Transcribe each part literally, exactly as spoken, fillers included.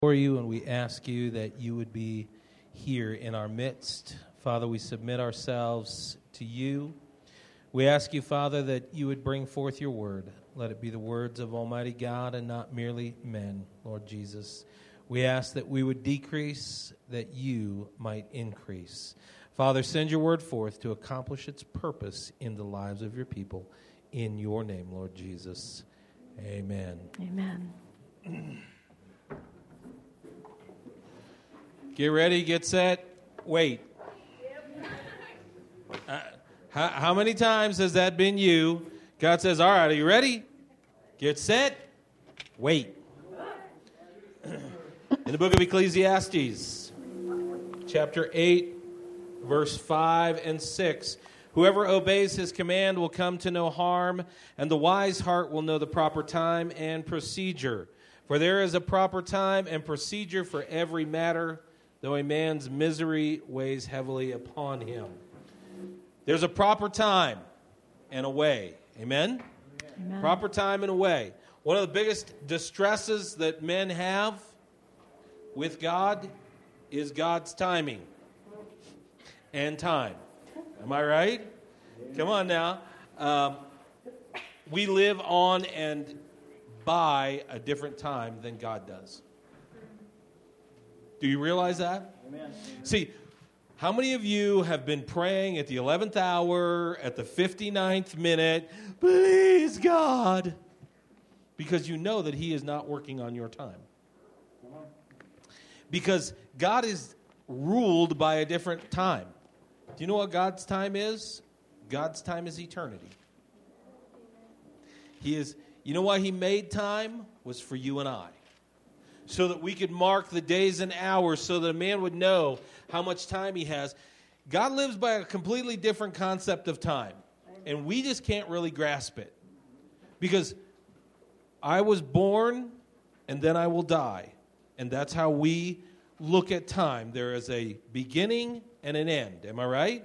For you, and we ask you that you would be here in our midst. Father, we submit ourselves to you. We ask you, Father, that you would bring forth your word. Let it be the words of Almighty God and not merely men, Lord Jesus. We ask that we would decrease, that you might increase. Father, send your word forth to accomplish its purpose in the lives of your people. In your name, Lord Jesus. Amen. Amen. Get ready, get set, wait. Uh, how, how many times has that been you? God says, all right, are you ready? Get set, wait. In the book of Ecclesiastes, chapter eight, verse five and six, whoever obeys his command will come to no harm, and the wise heart will know the proper time and procedure. For there is a proper time and procedure for every matter, though a man's misery weighs heavily upon him. There's a proper time and a way. Amen? Amen. Proper time and a way. One of the biggest distresses that men have with God is God's timing and time. Am I right? Come on now. Um, we live on and by a different time than God does. Do you realize that? Amen. See, how many of you have been praying at the eleventh hour, at the fifty-ninth minute, please, God, because you know that he is not working on your time? Because God is ruled by a different time. Do you know what God's time is? God's time is eternity. He is, you know why he made time? Was for you and I. So that we could mark the days and hours so that a man would know how much time he has. God lives by a completely different concept of time. And we just can't really grasp it. Because I was born and then I will die. And that's how we look at time. There is a beginning and an end. Am I right?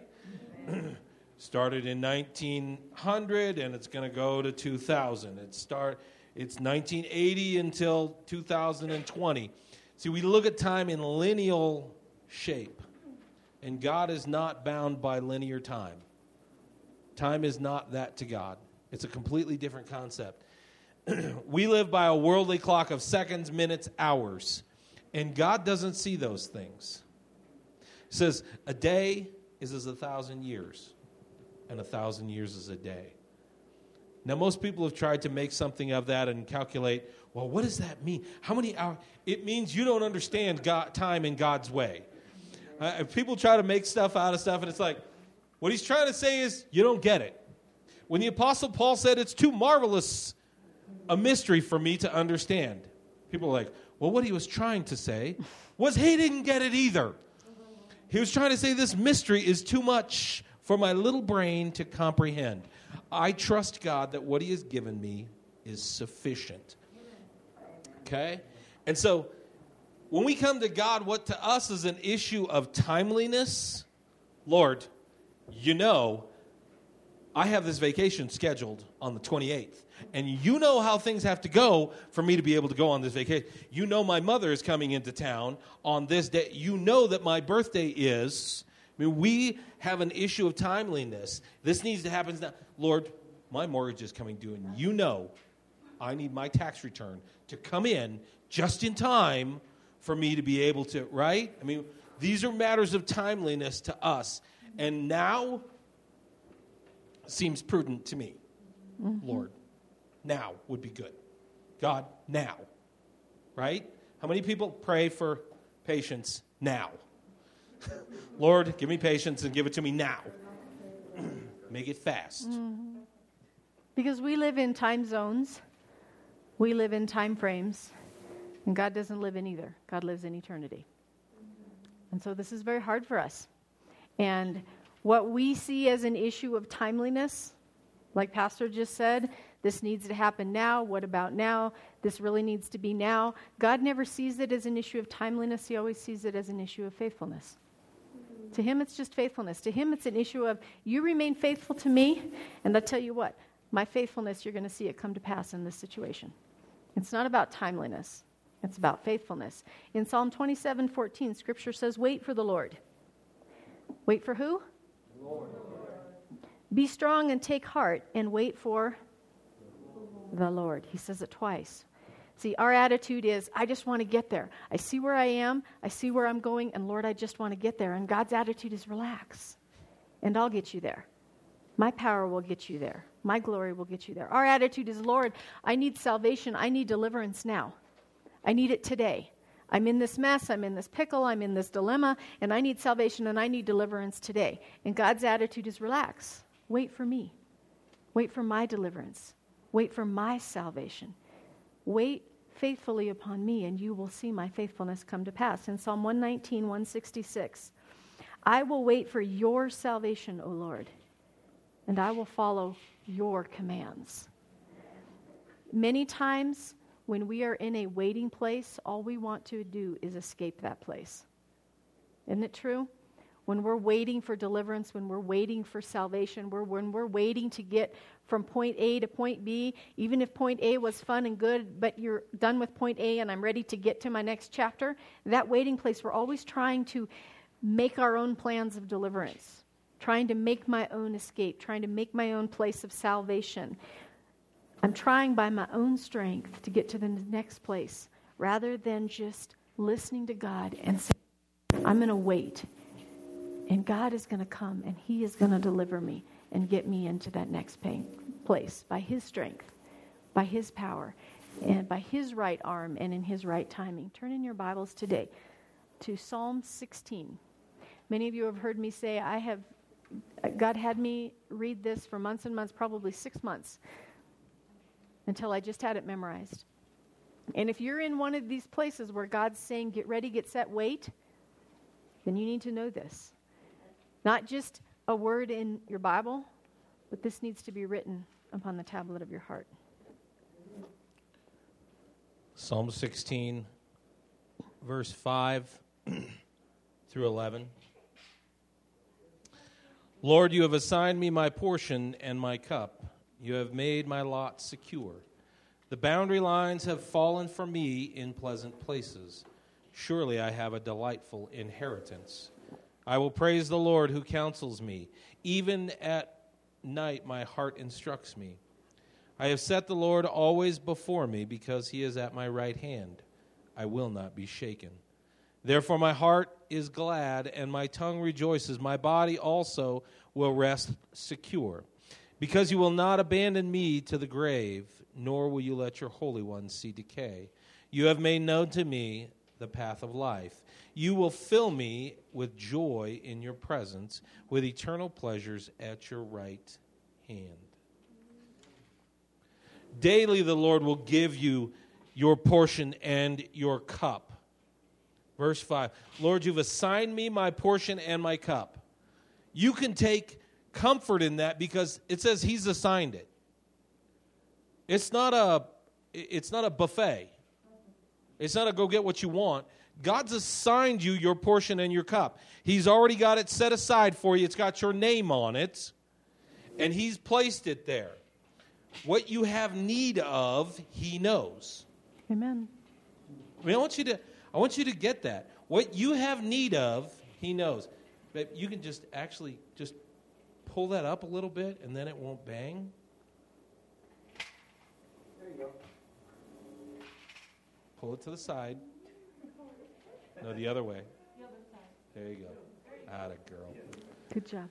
Started in nineteen hundred and it's going to go to two thousand. It start it's nineteen eighty until two thousand twenty. See, we look at time in lineal shape. And God is not bound by linear time. Time is not that to God. It's a completely different concept. We live by a worldly clock of seconds, minutes, hours. And God doesn't see those things. He says, a day is as a thousand years. And a thousand years is a day. Now, most people have tried to make something of that and calculate, well, what does that mean? How many hours? It means you don't understand God, time in God's way. Uh, if people try to make stuff out of stuff, and it's like, what he's trying to say is, you don't get it. When the Apostle Paul said, it's too marvelous a mystery for me to understand. People are like, well, what he was trying to say was he didn't get it either. He was trying to say this mystery is too much for my little brain to comprehend. I trust God that what he has given me is sufficient. Okay? And so, when we come to God, what to us is an issue of timeliness, Lord, you know, I have this vacation scheduled on the twenty-eighth. And you know how things have to go for me to be able to go on this vacation. You know my mother is coming into town on this day. You know that my birthday is. I mean, we have an issue of timeliness. This needs to happen now. Lord, my mortgage is coming due, and you know I need my tax return to come in just in time for me to be able to, right? I mean, these are matters of timeliness to us. And now seems prudent to me, mm-hmm. Lord. Now would be good. God, now. Right? How many people pray for patience now? Lord, give me patience and give it to me now. Make it fast. Mm-hmm. Because we live in time zones. We live in time frames. And God doesn't live in either. God lives in eternity. And so this is very hard for us. And what we see as an issue of timeliness, like Pastor just said, this needs to happen now. What about now? This really needs to be now. God never sees it as an issue of timeliness. He always sees it as an issue of faithfulness. Mm-hmm. To him, it's just faithfulness. To him, it's an issue of, you remain faithful to me, and I'll tell you what, my faithfulness, you're going to see it come to pass in this situation. It's not about timeliness. It's about faithfulness. In Psalm twenty-seven fourteen, Scripture says, wait for the Lord. Wait for who? Lord. Be strong and take heart and wait for the Lord. He says it twice. See, our attitude is, I just want to get there. I see where I am. I see where I'm going. And Lord, I just want to get there. And God's attitude is relax. And I'll get you there. My power will get you there. My glory will get you there. Our attitude is, Lord, I need salvation. I need deliverance now. I need it today. I'm in this mess. I'm in this pickle. I'm in this dilemma. And I need salvation and I need deliverance today. And God's attitude is relax. Wait for me. Wait for my deliverance. Wait for my salvation. Wait faithfully upon me, and you will see my faithfulness come to pass. In Psalm one nineteen, one sixty-six, I will wait for your salvation, O Lord, and I will follow your commands. Many times when we are in a waiting place, all we want to do is escape that place. Isn't it true? When we're waiting for deliverance, when we're waiting for salvation, we're, when we're waiting to get from point A to point B, even if point A was fun and good, but you're done with point A and I'm ready to get to my next chapter, that waiting place, we're always trying to make our own plans of deliverance, trying to make my own escape, trying to make my own place of salvation. I'm trying by my own strength to get to the next place rather than just listening to God and saying, I'm going to wait. And God is going to come and he is going to deliver me and get me into that next pain place by his strength, by his power, and by his right arm and in his right timing. Turn in your Bibles today to Psalm sixteen. Many of you have heard me say, I have, God had me read this for months and months, probably six months, until I just had it memorized. And if you're in one of these places where God's saying, get ready, get set, wait, then you need to know this. Not just a word in your Bible, but this needs to be written upon the tablet of your heart. Psalm sixteen, verse five through eleven. Lord, you have assigned me my portion and my cup. You have made my lot secure. The boundary lines have fallen for me in pleasant places. Surely I have a delightful inheritance. I will praise the Lord who counsels me. Even at night my heart instructs me. I have set the Lord always before me because he is at my right hand. I will not be shaken. Therefore my heart is glad and my tongue rejoices. My body also will rest secure. Because you will not abandon me to the grave, nor will you let your Holy One see decay. You have made known to me the path of life. You will fill me with joy in your presence, with eternal pleasures at your right hand. Daily the Lord will give you your portion and your cup. Verse five, Lord, you've assigned me my portion and my cup. You can take comfort in that because it says he's assigned it. It's not a, it's not a buffet. It's not a go get what you want. God's assigned you your portion and your cup. He's already got it set aside for you. It's got your name on it. And he's placed it there. What you have need of, he knows. Amen. I mean, I want you to, I want you to get that. What you have need of, he knows. But you can just actually just pull that up a little bit and then it won't bang. There you go. Pull it to the side. No, the other way. The other side. There you go. Atta girl. Good job.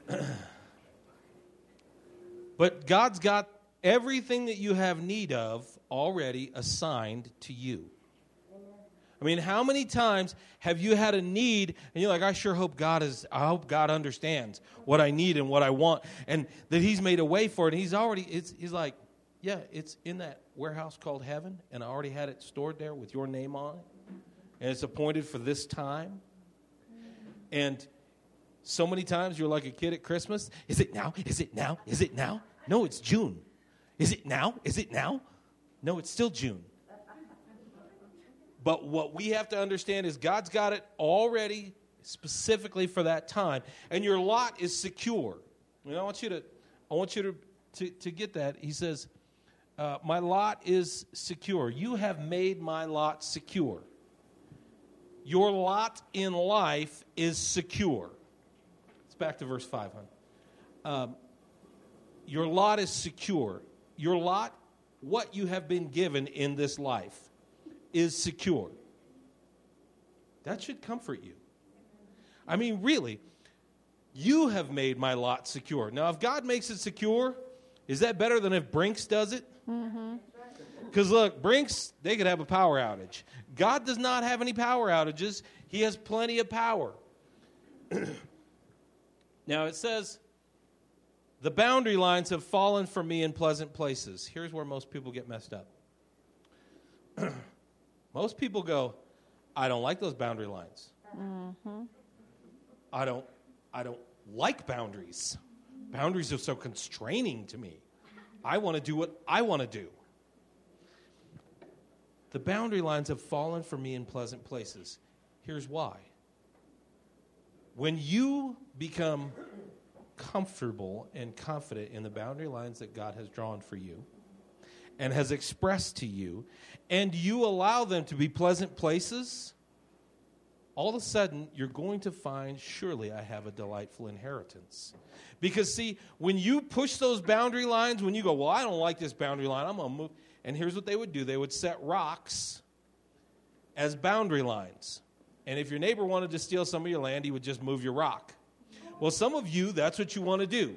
But God's got everything that you have need of already assigned to you. I mean, how many times have you had a need and you're like, I sure hope God is, I hope God understands what I need and what I want and that he's made a way for it. And he's already, it's, he's like, yeah, it's in that warehouse called heaven and I already had it stored there with your name on it. And it's appointed for this time. And so many times you're like a kid at Christmas. Is it now? Is it now? Is it now? No, it's June. Is it now? Is it now? No, it's still June. But what we have to understand is God's got it already specifically for that time. And your lot is secure. And I want you to, I want you to, to, to get that. He says, Uh, my lot is secure. You have made my lot secure. Your lot in life is secure. It's back to verse five, hon. Um, your lot is secure. Your lot, what you have been given in this life, is secure. That should comfort you. I mean, really, you have made my lot secure. Now, if God makes it secure, is that better than if Brinks does it? Because, mm-hmm. look, Brinks, they could have a power outage. God does not have any power outages. He has plenty of power. Now, it says, the boundary lines have fallen for me in pleasant places. Here's where most people get messed up. Most people go, I don't like those boundary lines. Mm-hmm. I don't I don't like boundaries. Boundaries are so constraining to me. I want to do what I want to do. The boundary lines have fallen for me in pleasant places. Here's why. When you become comfortable and confident in the boundary lines that God has drawn for you and has expressed to you, and you allow them to be pleasant places, all of a sudden, you're going to find, surely I have a delightful inheritance. Because, see, when you push those boundary lines, when you go, well, I don't like this boundary line, I'm going to move. And here's what they would do. They would set rocks as boundary lines. And if your neighbor wanted to steal some of your land, he would just move your rock. Well, some of you, that's what you want to do.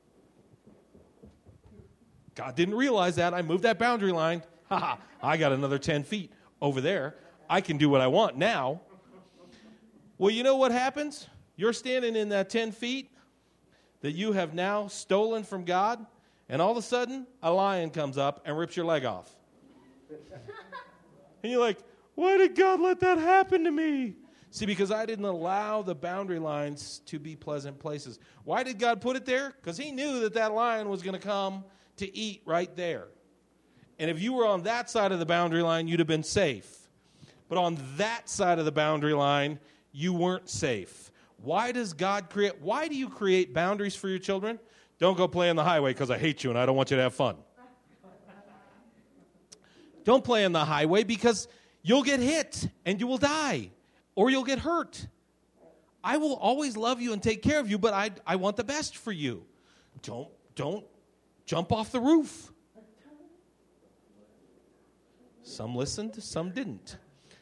God didn't realize that. I moved that boundary line. Ha ha, I got another ten feet over there. I can do what I want now. Well, you know what happens? You're standing in that ten feet that you have now stolen from God, and all of a sudden, a lion comes up and rips your leg off. And you're like, why did God let that happen to me? See, because I didn't allow the boundary lines to be pleasant places. Why did God put it there? Because he knew that that lion was going to come to eat right there. And if you were on that side of the boundary line, you'd have been safe. But on that side of the boundary line, you weren't safe. Why does God create, why do you create boundaries for your children? Don't go play on the highway because I hate you and I don't want you to have fun. Don't play on the highway because you'll get hit and you will die or you'll get hurt. I will always love you and take care of you, but I, I want the best for you. Don't, don't jump off the roof. Some listened, some didn't.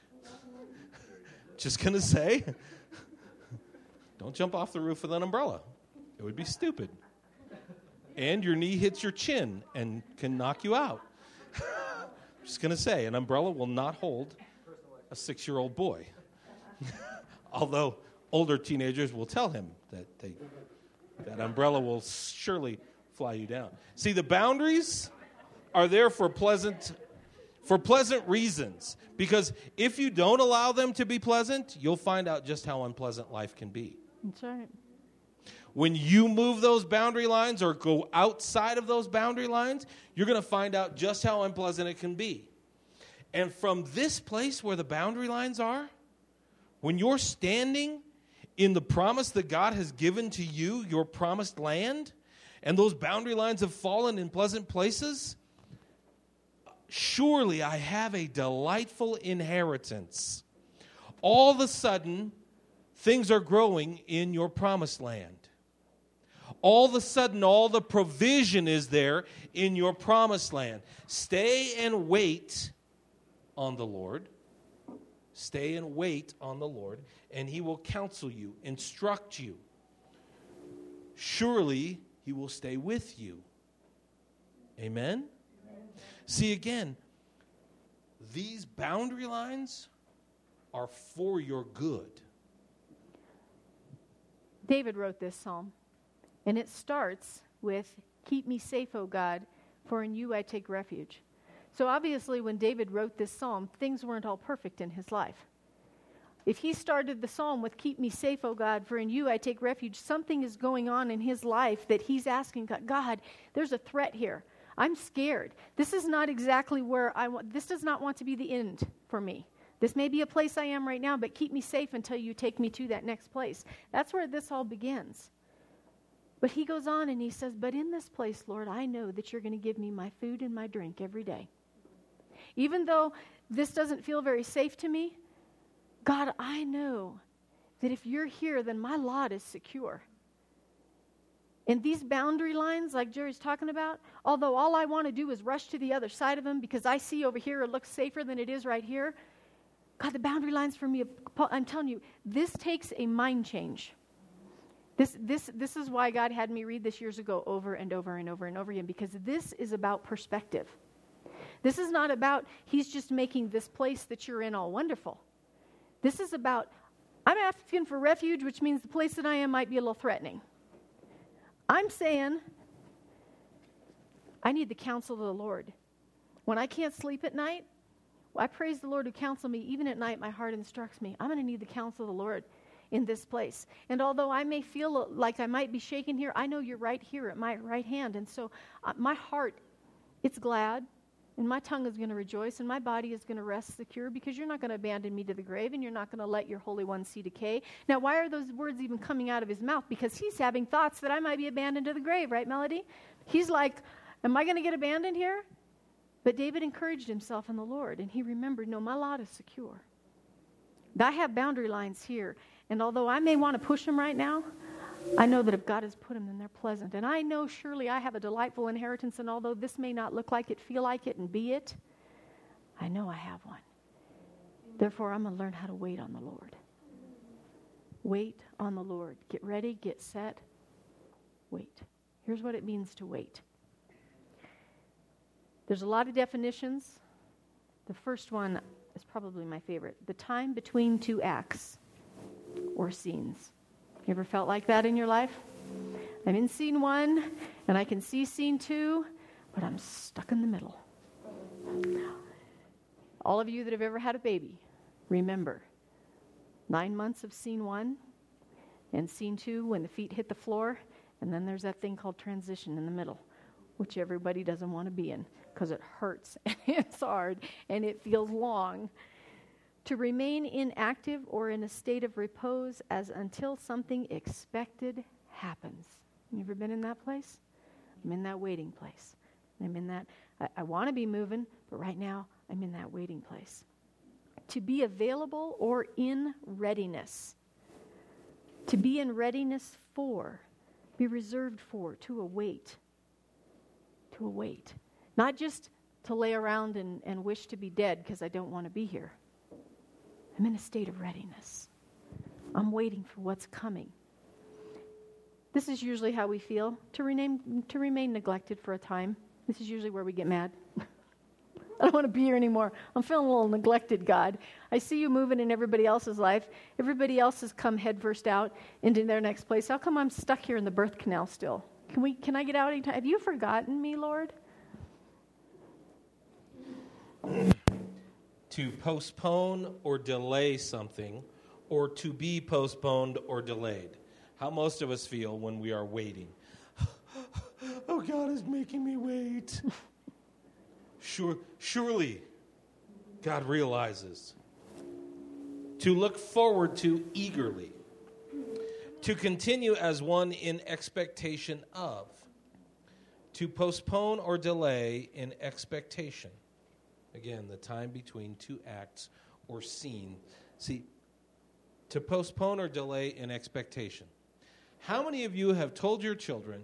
Just going to say, don't jump off the roof with an umbrella. It would be stupid. And your knee hits your chin and can knock you out. Just going to say, an umbrella will not hold a six-year-old boy. Although older teenagers will tell him that they, that umbrella will surely fly you down. See, the boundaries are there for pleasant for pleasant reasons. Because if you don't allow them to be pleasant, you'll find out just how unpleasant life can be. That's right. When you move those boundary lines or go outside of those boundary lines, you're going to find out just how unpleasant it can be. And from this place where the boundary lines are, when you're standing in the promise that God has given to you, your promised land, and those boundary lines have fallen in pleasant places, surely I have a delightful inheritance. All of a sudden, things are growing in your promised land. All of a sudden, all the provision is there in your promised land. Stay and wait on the Lord. Stay and wait on the Lord, and he will counsel you, instruct you. Surely he will stay with you. Amen? Amen. See, again, these boundary lines are for your good. David wrote this psalm, and it starts with, "Keep me safe, O God, for in you I take refuge." So obviously when David wrote this psalm, things weren't all perfect in his life. If he started the psalm with, "Keep me safe, O God, for in you I take refuge," something is going on in his life that he's asking God, God, there's a threat here. I'm scared. This is not exactly where I want, this does not want to be the end for me. This may be a place I am right now, but keep me safe until you take me to that next place. That's where this all begins. But he goes on and he says, but in this place, Lord, I know that you're going to give me my food and my drink every day. Even though this doesn't feel very safe to me, God, I know that if you're here, then my lot is secure. And these boundary lines, like Jerry's talking about, although all I want to do is rush to the other side of them because I see over here it looks safer than it is right here, God, the boundary lines for me, I'm telling you, this takes a mind change. This, this, this is why God had me read this years ago over and over and over and over again, because this is about perspective. This is not about he's just making this place that you're in all wonderful. This is about, I'm asking for refuge, which means the place that I am might be a little threatening. I'm saying, I need the counsel of the Lord. When I can't sleep at night, I praise the Lord who counsels me. Even at night, my heart instructs me. I'm going to need the counsel of the Lord in this place. And although I may feel like I might be shaken here, I know you're right here at my right hand. And so uh, my heart, it's glad, and my tongue is going to rejoice, and my body is going to rest secure, because you're not going to abandon me to the grave, and you're not going to let your Holy One see decay. Now, why are those words even coming out of his mouth? Because he's having thoughts that I might be abandoned to the grave, right, Melody? He's like, am I going to get abandoned here? But David encouraged himself in the Lord, and he remembered, no, my lot is secure. I have boundary lines here, and although I may want to push them right now, I know that if God has put them, then they're pleasant. And I know surely I have a delightful inheritance, and although this may not look like it, feel like it, and be it, I know I have one. Therefore, I'm going to learn how to wait on the Lord. Wait on the Lord. Get ready, get set, wait. Here's what it means to wait. There's a lot of definitions. The first one is probably my favorite. The time between two acts or scenes. You ever felt like that in your life? I'm in scene one, and I can see scene two, but I'm stuck in the middle. All of you that have ever had a baby, remember, nine months of scene one, and scene two when the feet hit the floor, and then there's that thing called transition in the middle, which everybody doesn't want to be in, because it hurts, and it's hard, and it feels long. To remain inactive or in a state of repose as until something expected happens. You ever been in that place? I'm in that waiting place. I'm in that, I, I want to be moving, but right now I'm in that waiting place. To be available or in readiness. To be in readiness for, be reserved for, to await. To await. Not just to lay around and, and wish to be dead because I don't want to be here. I'm in a state of readiness. I'm waiting for what's coming. This is usually how we feel, to remain, to remain neglected for a time. This is usually where we get mad. I don't want to be here anymore. I'm feeling a little neglected, God. I see you moving in everybody else's life. Everybody else has come headfirst out into their next place. How come I'm stuck here in the birth canal still? Can we? Can I get out anytime? Have you forgotten me, Lord? To postpone or delay something, or to be postponed or delayed. How most of us feel when we are waiting. Oh, God is making me wait. Sure, surely, God realizes. To look forward to eagerly. To continue as one in expectation of. To postpone or delay in expectation. Again, the time between two acts or scene. See, to postpone or delay in expectation. How many of you have told your children,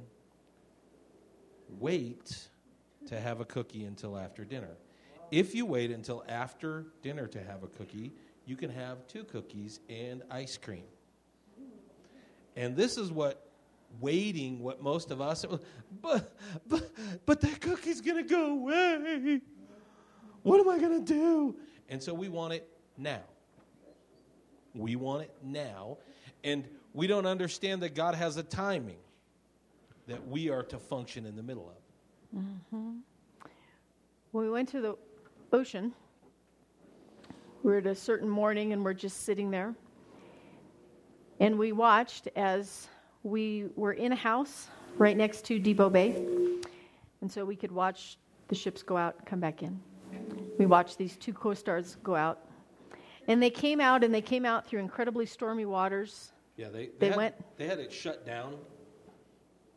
wait to have a cookie until after dinner? If you wait until after dinner to have a cookie, you can have two cookies and ice cream. And this is what waiting, what most of us, but, but, but that cookie's going to go away. What am I going to do? And so we want it now. We want it now. And we don't understand that God has a timing that we are to function in the middle of. Mm-hmm. When we went to the ocean, we were at a certain morning and we're just sitting there. And we watched as we were in a house right next to Depot Bay. And so we could watch the ships go out and come back in. We watched these two co-stars go out. And they came out, and they came out through incredibly stormy waters. Yeah, they, they, they had, went. They had it shut down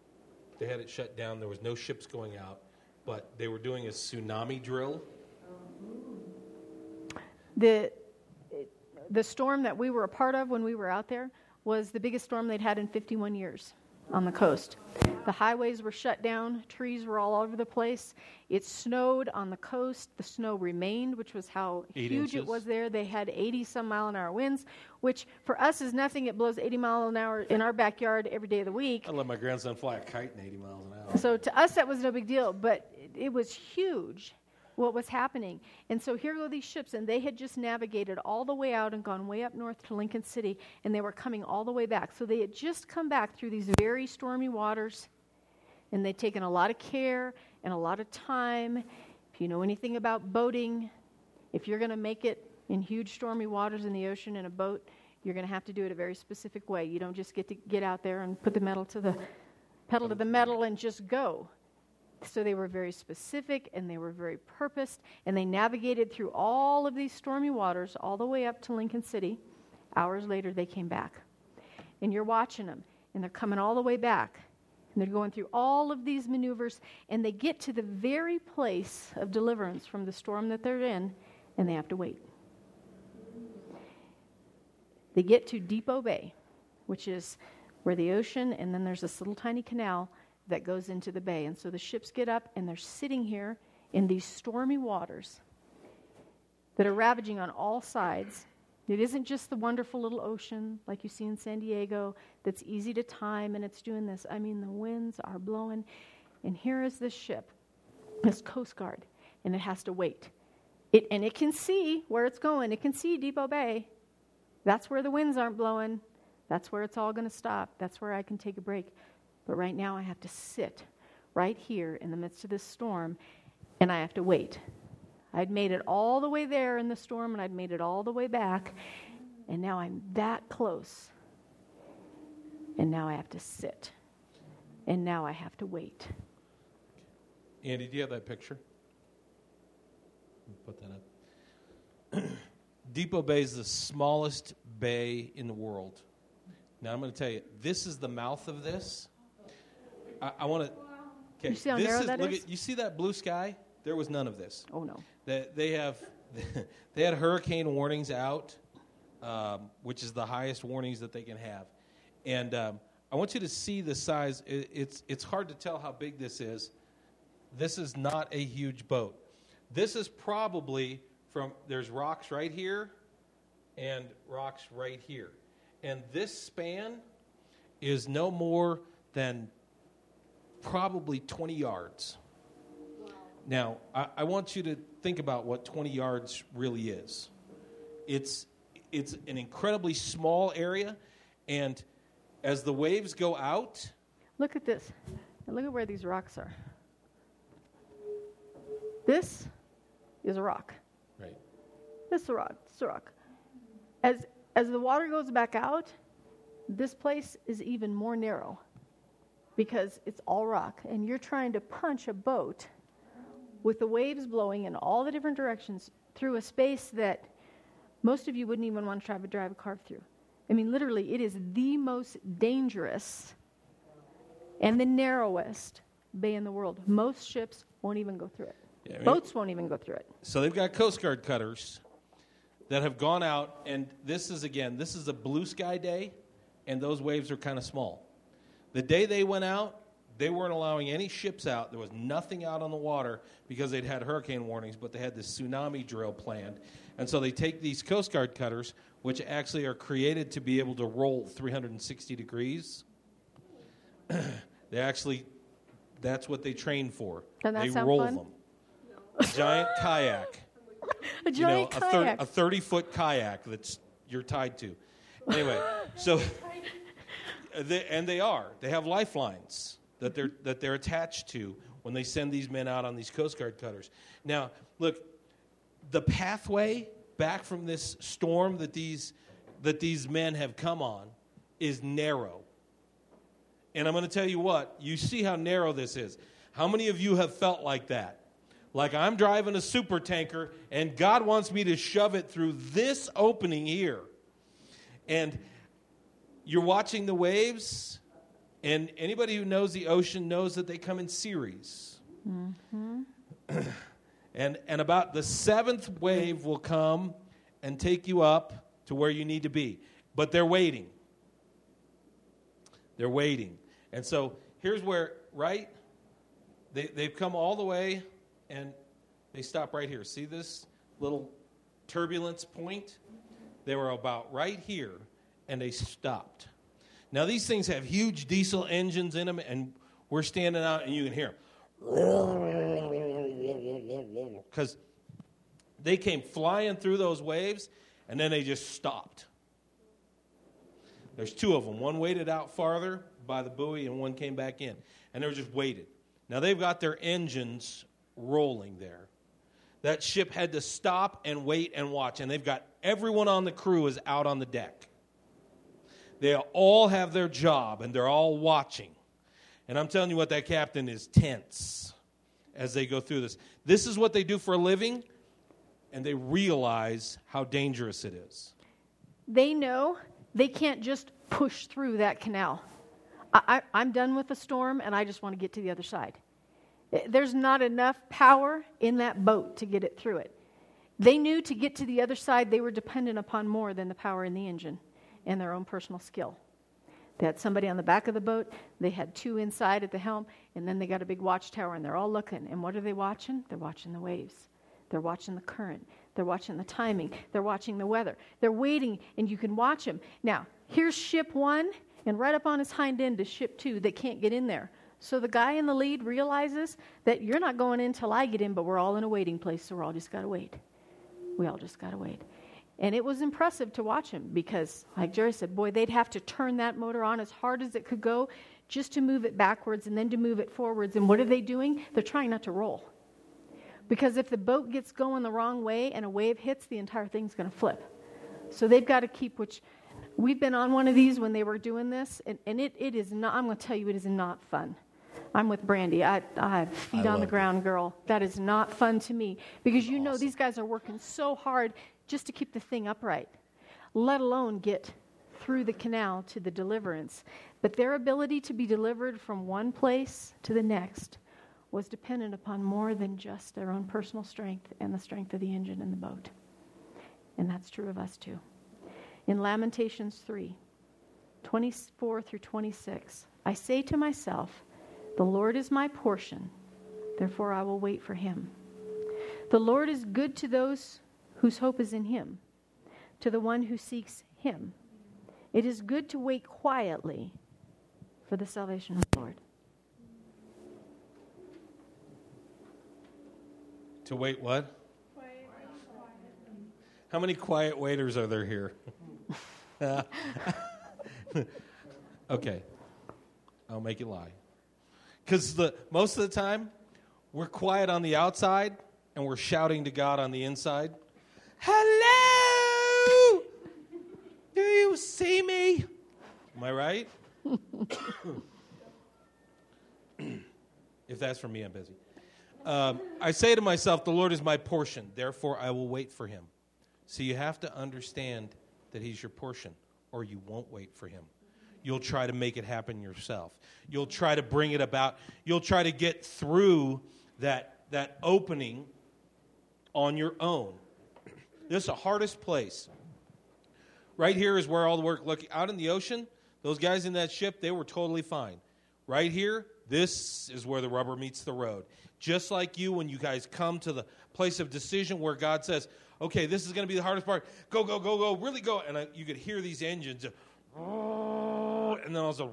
They had it shut down. There was no ships going out, but they were doing a tsunami drill. The the storm that we were a part of when we were out there was the biggest storm they'd had in fifty-one years on the coast. The highways were shut down. Trees were all over the place. It snowed on the coast. The snow remained, which was how Eight huge inches. it was there. They had eighty some mile an hour winds, which for us is nothing. It blows eighty mile an hour in our backyard every day of the week. I let my grandson fly a kite in eighty miles an hour. So to us, that was no big deal, but it, it was huge what was happening. And so here go these ships, and they had just navigated all the way out and gone way up north to Lincoln City, and they were coming all the way back. So they had just come back through these very stormy waters, and they'd taken a lot of care and a lot of time. If you know anything about boating, if you're going to make it in huge stormy waters in the ocean in a boat, you're going to have to do it a very specific way. You don't just get to get out there and put the metal to the pedal to the metal and just go. So they were very specific, and they were very purposed, and they navigated through all of these stormy waters all the way up to Lincoln City. Hours later, they came back. And you're watching them, and they're coming all the way back, and they're going through all of these maneuvers, and they get to the very place of deliverance from the storm that they're in, and they have to wait. They get to Depot Bay, which is where the ocean, and then there's this little tiny canal that goes into the bay. And so the ships get up, and they're sitting here in these stormy waters that are ravaging on all sides. It isn't just the wonderful little ocean like you see in San Diego that's easy to time, and it's doing this. I mean, the winds are blowing. And here is this ship, this Coast Guard, and it has to wait. It And it can see where it's going. It can see Depot Bay. That's where the winds aren't blowing. That's where it's all going to stop. That's where I can take a break. But right now I have to sit right here in the midst of this storm, and I have to wait. I'd made it all the way there in the storm, and I'd made it all the way back, and now I'm that close. And now I have to sit, and now I have to wait. Andy, do you have that picture? Put that up. Depot Bay is the smallest bay in the world. Now I'm going to tell you, this is the mouth of this. I, I want to. Okay, you see how this narrow is, that look is? At, you see that blue sky? There was none of this. Oh no. They, they have, they had hurricane warnings out, um, which is the highest warnings that they can have, and um, I want you to see the size. It, it's it's hard to tell how big this is. This is not a huge boat. This is probably from. There's rocks right here, and rocks right here, and this span is no more than probably twenty yards. Wow. Now, I, I want you to think about what twenty yards really is. It's it's an incredibly small area, and as the waves go out... Look at this. And look at where these rocks are. This is a rock. Right. This is a rock. This is a rock. As, as the water goes back out, this place is even more narrow, because it's all rock, and you're trying to punch a boat with the waves blowing in all the different directions through a space that most of you wouldn't even want to try to drive a car through. I mean, literally, it is the most dangerous and the narrowest bay in the world. Most ships won't even go through it. Yeah, I mean, boats won't even go through it. So they've got Coast Guard cutters that have gone out, and this is, again, this is a blue sky day, and those waves are kind of small. The day they went out, they weren't allowing any ships out. There was nothing out on the water because they'd had hurricane warnings, but they had this tsunami drill planned. And so they take these Coast Guard cutters, which actually are created to be able to roll three hundred sixty degrees. They actually, that's what they train for. Doesn't that they sound roll fun? them. A giant kayak. A giant you know, kayak. A thirty-foot kayak that's you're tied to. Anyway, so... They, and they are. They have lifelines that they're that they're attached to when they send these men out on these Coast Guard cutters. Now, look, the pathway back from this storm that these that these men have come on is narrow. And I'm going to tell you what, you see how narrow this is. How many of you have felt like that? Like I'm driving a super tanker and God wants me to shove it through this opening here. And you're watching the waves, And anybody who knows the ocean knows that they come in series. Mm-hmm. and and about the seventh wave will come and take you up to where you need to be. But they're waiting. They're waiting. And so here's where, right? They, they've come all the way, and they stop right here. See this little turbulence point? They were about right here, and they stopped. Now, these things have huge diesel engines in them, and we're standing out, and you can hear them. Because they came flying through those waves, and then they just stopped. There's two of them. One waited out farther by the buoy, and one came back in. And they were just waited. Now, they've got their engines rolling there. That ship had to stop and wait and watch, and they've got everyone on the crew is out on the deck. They all have their job, and they're all watching. And I'm telling you what, that captain is tense as they go through this. This is what they do for a living, and they realize how dangerous it is. They know they can't just push through that canal. I, I, I'm done with the storm, and I just want to get to the other side. There's not enough power in that boat to get it through it. They knew to get to the other side, they were dependent upon more than the power in the engine and their own personal skill. They had somebody on the back of the boat. They had two inside at the helm, and then they got a big watchtower, and they're all looking. And what are they watching? They're watching the waves. They're watching the current. They're watching the timing. They're watching the weather. They're waiting, and you can watch them. Now, here's ship one, and right up on his hind end is ship two that can't get in there. So the guy in the lead realizes that you're not going in till I get in, but we're all in a waiting place, so we're all just got to wait. We all just got to wait. And it was impressive to watch him because, like Jerry said, boy, they'd have to turn that motor on as hard as it could go just to move it backwards and then to move it forwards. And what are they doing? They're trying not to roll. Because if the boat gets going the wrong way and a wave hits, the entire thing's going to flip. So they've got to keep, which we've been on one of these when they were doing this, and, and it, it is not, I'm going to tell you, it is not fun. I'm with Brandy. I, I have feet I on the ground, it. girl. That is not fun to me because you awesome. know these guys are working so hard just to keep the thing upright, let alone get through the canal to the deliverance. But their ability to be delivered from one place to the next was dependent upon more than just their own personal strength and the strength of the engine and the boat. And that's true of us too. In Lamentations three, twenty-four through twenty-six, I say to myself, the Lord is my portion, therefore I will wait for him. The Lord is good to those whose hope is in him, to the one who seeks him. It is good to wait quietly for the salvation of the Lord. To wait what? Quiet. How many quiet waiters are there here? Okay. I'll make you lie. Because the most of the time, we're quiet on the outside, and we're shouting to God on the inside. Hello! Do you see me? Am I right? If that's for me, I'm busy. Um, I say to myself, the Lord is my portion, therefore I will wait for him. So you have to understand that he's your portion, or you won't wait for him. You'll try to make it happen yourself. You'll try to bring it about. You'll try to get through that, that opening on your own. This is the hardest place. Right here is where all the work, look, out in the ocean, those guys in that ship, they were totally fine. Right here, this is where the rubber meets the road. Just like you, when you guys come to the place of decision where God says, okay, this is going to be the hardest part. Go, go, go, go, really go. And I, you could hear these engines. And then also,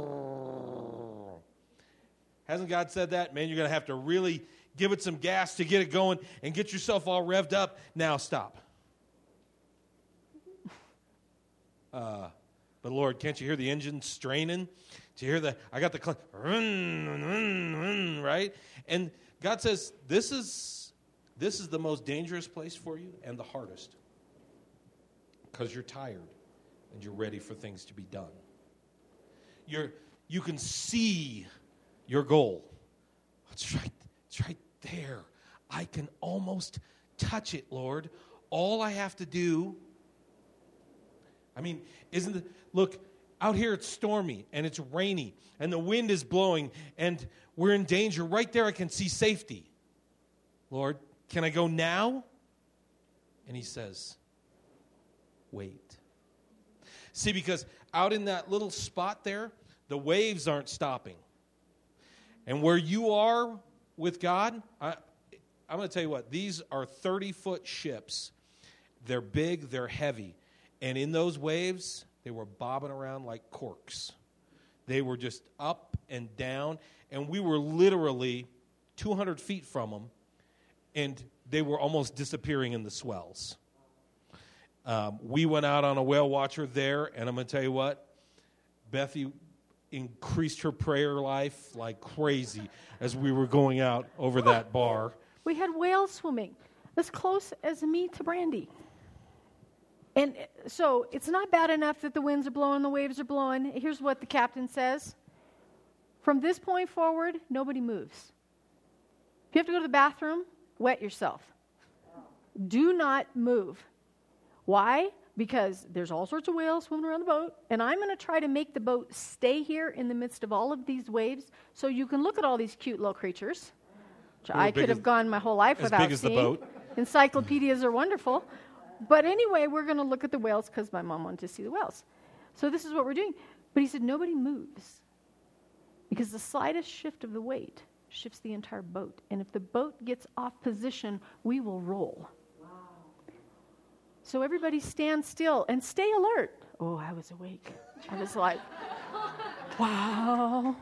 hasn't God said that? Man, you're going to have to really give it some gas to get it going and get yourself all revved up. Now stop. Uh, but Lord, can't you hear the engine straining? Do you hear the, I got the, cl- right? And God says, this is, this is the most dangerous place for you and the hardest. Because you're tired and you're ready for things to be done. You're, you can see your goal. It's right, it's right there. I can almost touch it, Lord. All I have to do, I mean, isn't it, look, out here it's stormy and it's rainy and the wind is blowing and we're in danger. Right there I can see safety. Lord, can I go now? And he says, wait. See, because out in that little spot there, the waves aren't stopping. And where you are with God, I, I'm going to tell you what, these are thirty-foot ships. They're big, they're heavy. And in those waves, they were bobbing around like corks. They were just up and down. And we were literally two hundred feet from them. And they were almost disappearing in the swells. Um, we went out on a whale watcher there. And I'm going to tell you what, Bethy increased her prayer life like crazy as we were going out over that bar. We had whales swimming as close as me to Brandy. And so it's not bad enough that the winds are blowing, the waves are blowing. Here's what the captain says. From this point forward, nobody moves. If you have to go to the bathroom, wet yourself. Do not move. Why? Because there's all sorts of whales swimming around the boat, and I'm going to try to make the boat stay here in the midst of all of these waves so you can look at all these cute little creatures, which I could have gone my whole life without seeing. As big as the boat. Encyclopedias are wonderful. But anyway, we're going to look at the whales because my mom wanted to see the whales. So this is what we're doing. But he said, nobody moves. Because the slightest shift of the weight shifts the entire boat. And if the boat gets off position, we will roll. Wow. So everybody stand still and stay alert. Oh, I was awake. I was like, wow.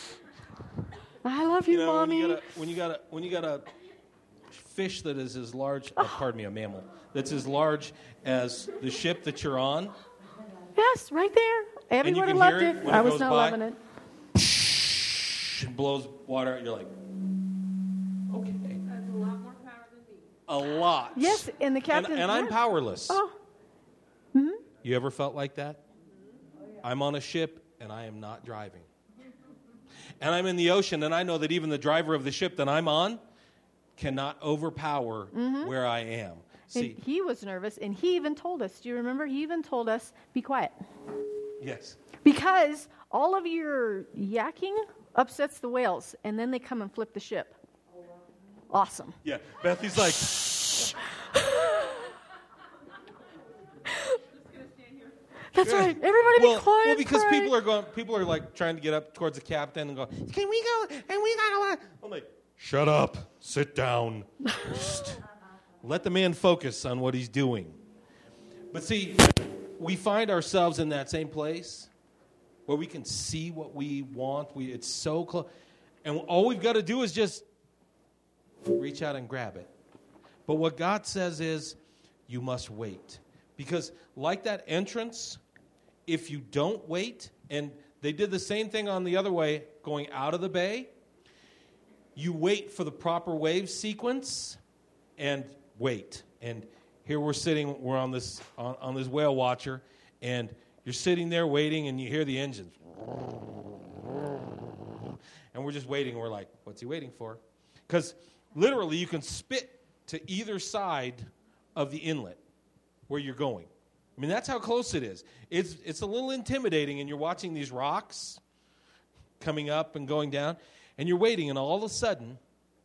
I love you, you know, Mommy. When you got a, when you got a, when you got a fish that is as large, oh. Oh, pardon me, a mammal, that's as large as the ship that you're on. Yes, right there. Everyone loved it. it I was not by, loving it. It blows water out. You're like, okay. That's a lot more power than me. A lot. Yes, and the captain. And, and I'm yeah. powerless. Oh. Mm-hmm. You ever felt like that? Oh, yeah. I'm on a ship and I am not driving. And I'm in the ocean and I know that even the driver of the ship that I'm on cannot overpower mm-hmm. where I am. See, and he was nervous, and he even told us, do you remember? He even told us, be quiet. Yes. Because all of your yakking upsets the whales, and then they come and flip the ship. Awesome. Yeah, Bethy's like, that's right. Everybody well, be quiet. Well, because pray. people are going, people are like trying to get up towards the captain and go, can we go? And we gotta. I'm like, shut up, sit down. Just let the man focus on what he's doing. But see, we find ourselves in that same place where we can see what we want. We it's so close, and all we've got to do is just reach out and grab it. But what God says is, you must wait. Because like that entrance, if you don't wait, and they did the same thing on the other way, going out of the bay, you wait for the proper wave sequence, and wait. And here we're sitting, we're on this on, on this whale watcher, and you're sitting there waiting, and you hear the engines. And we're just waiting, and we're like, what's he waiting for? Because literally you can spit to either side of the inlet where you're going. I mean, that's how close it is. It's it's a little intimidating, and you're watching these rocks coming up and going down, and you're waiting, and all of a sudden,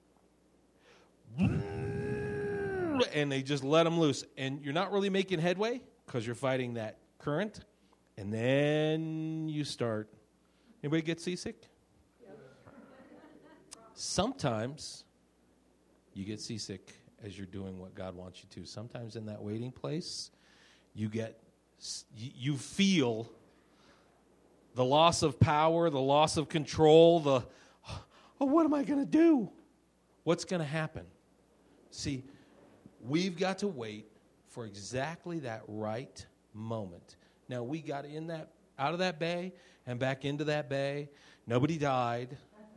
and they just let them loose, and you're not really making headway because you're fighting that current, and then you start. Anybody get seasick? Yep. Sometimes you get seasick as you're doing what God wants you to. Sometimes in that waiting place, you get, you feel the loss of power, the loss of control, the, oh, what am I going to do? What's going to happen? See, we've got to wait for exactly that right moment. Now, we got in that, out of that bay and back into that bay. Nobody died.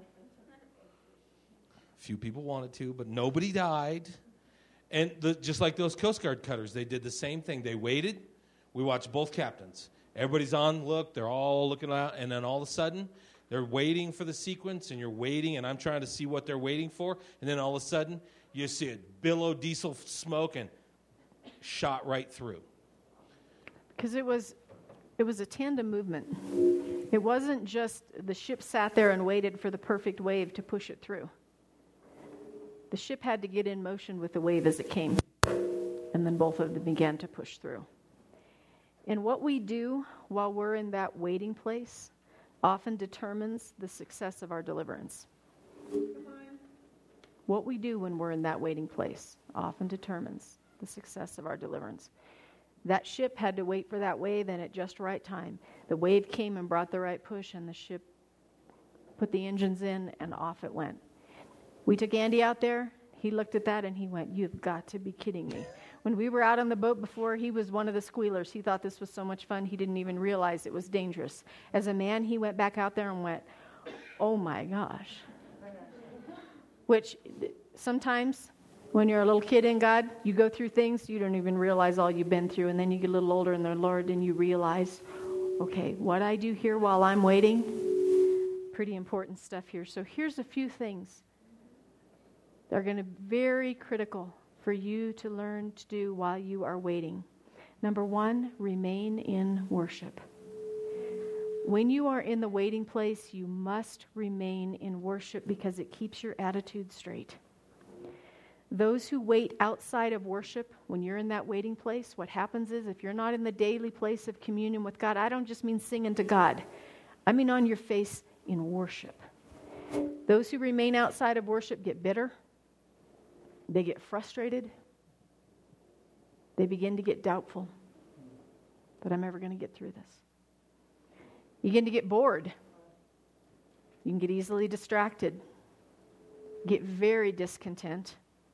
A few people wanted to, but nobody died. And the, just like those Coast Guard cutters, they did the same thing. They waited. We watched both captains. Everybody's on look. They're all looking out. And then all of a sudden, they're waiting for the sequence, and you're waiting, and I'm trying to see what they're waiting for. And then all of a sudden, you see it billow diesel smoke and shot right through. Because it was It was a tandem movement. It wasn't just the ship sat there and waited for the perfect wave to push it through. The ship had to get in motion with the wave as it came, and then both of them began to push through. And what we do while we're in that waiting place often determines the success of our deliverance. What we do when we're in that waiting place often determines the success of our deliverance. That ship had to wait for that wave, and at just right time, the wave came and brought the right push, and the ship put the engines in, and off it went. We took Andy out there. He looked at that, and he went, "You've got to be kidding me." When we were out on the boat before, he was one of the squealers. He thought this was so much fun, he didn't even realize it was dangerous. As a man, he went back out there and went, "Oh my gosh." Which sometimes when you're a little kid in God, you go through things, you don't even realize all you've been through. And then you get a little older in the Lord and you realize, okay, what I do here while I'm waiting, pretty important stuff here. So here's a few things that are going to be very critical for you to learn to do while you are waiting. Number one, remain in worship. When you are in the waiting place, you must remain in worship because it keeps your attitude straight. Those who wait outside of worship, when you're in that waiting place, what happens is if you're not in the daily place of communion with God, I don't just mean singing to God. I mean on your face in worship. Those who remain outside of worship get bitter. They get frustrated. They begin to get doubtful that I'm ever going to get through this. You begin to get bored. You can get easily distracted. Get very discontent.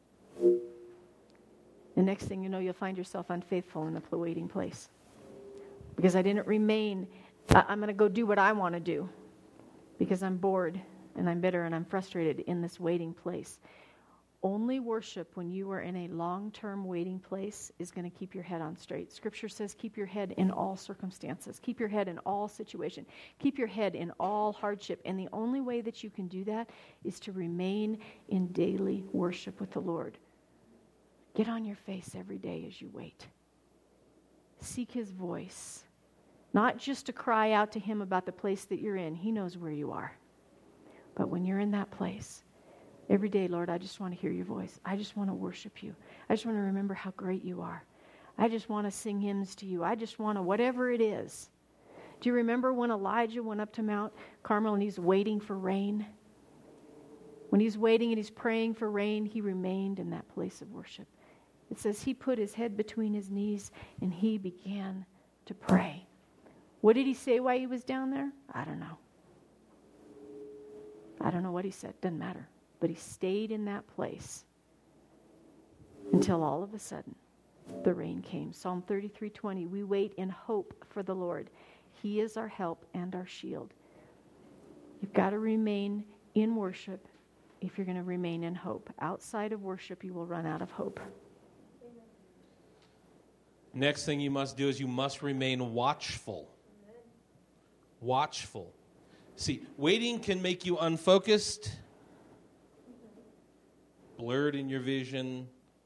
The next thing you know, you'll find yourself unfaithful in the waiting place. Because I didn't remain, I'm going to go do what I want to do. Because I'm bored and I'm bitter and I'm frustrated in this waiting place. Only worship when you are in a long-term waiting place is going to keep your head on straight. Scripture says keep your head in all circumstances. Keep your head in all situation. Keep your head in all hardship. And the only way that you can do that is to remain in daily worship with the Lord. Get on your face every day as you wait. Seek His voice. Not just to cry out to Him about the place that you're in. He knows where you are. But when you're in that place, every day, Lord, I just want to hear your voice. I just want to worship you. I just want to remember how great you are. I just want to sing hymns to you. I just want to, whatever it is. Do you remember when Elijah went up to Mount Carmel and he's waiting for rain? When he's waiting and he's praying for rain, he remained in that place of worship. It says he put his head between his knees and he began to pray. What did he say while he was down there? I don't know. I don't know what he said. Doesn't matter. But he stayed in that place until all of a sudden the rain came. Psalm thirty-three twenty, we wait in hope for the Lord. He is our help and our shield. You've got to remain in worship if you're going to remain in hope. Outside of worship, you will run out of hope. Next thing you must do is you must remain watchful. Watchful. See, waiting can make you unfocused, blurred in your vision,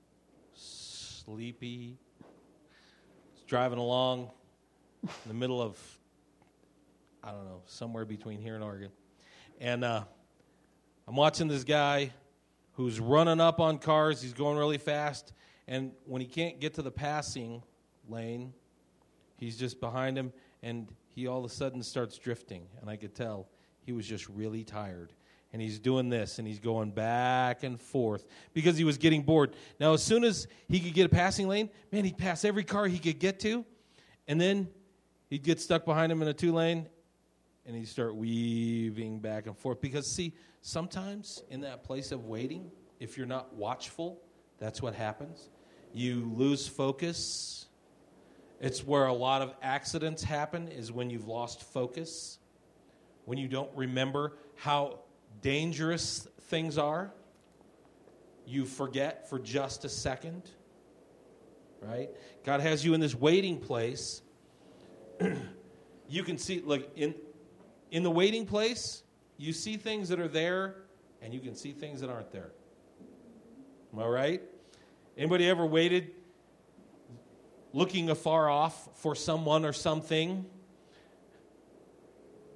sleepy. Driving along in the middle of, I don't know, somewhere between here and Oregon. And uh, I'm watching this guy who's running up on cars. He's going really fast. And when he can't get to the passing lane, he's just behind him. And he all of a sudden starts drifting. And I could tell he was just really tired. And he's doing this, and he's going back and forth because he was getting bored. Now, as soon as he could get a passing lane, man, he'd pass every car he could get to. And then he'd get stuck behind him in a two-lane, and he'd start weaving back and forth. Because, see, sometimes in that place of waiting, if you're not watchful, that's what happens. You lose focus. It's where a lot of accidents happen, is when you've lost focus, when you don't remember how dangerous things are. You forget for just a second, right? God has you in this waiting place. You can see, like, in in the waiting place, you see things that are there, and you can see things that aren't there. Am I right? Anybody ever waited looking afar off for someone or something,